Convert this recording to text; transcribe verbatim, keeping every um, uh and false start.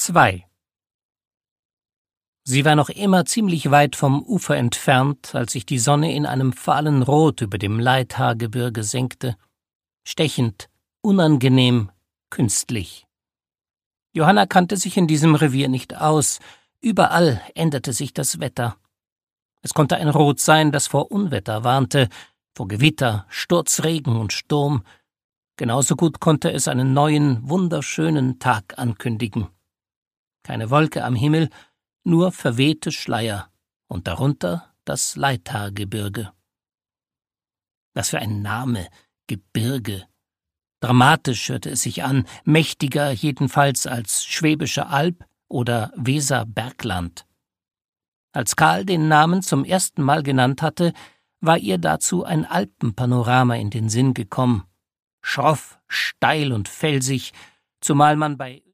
zwei. Sie war noch immer ziemlich weit vom Ufer entfernt, als sich die Sonne in einem fahlen Rot über dem Leithaargebirge senkte. Stechend, unangenehm, künstlich. Johanna kannte sich in diesem Revier nicht aus. Überall änderte sich das Wetter. Es konnte ein Rot sein, das vor Unwetter warnte, vor Gewitter, Sturzregen und Sturm. Genauso gut konnte es einen neuen, wunderschönen Tag ankündigen. Keine Wolke am Himmel, nur verwehte Schleier und darunter das Leithaargebirge. Was für ein Name, Gebirge. Dramatisch hörte es sich an, mächtiger jedenfalls als Schwäbische Alb oder Weserbergland. Als Karl den Namen zum ersten Mal genannt hatte, war ihr dazu ein Alpenpanorama in den Sinn gekommen. Schroff, steil und felsig, zumal man bei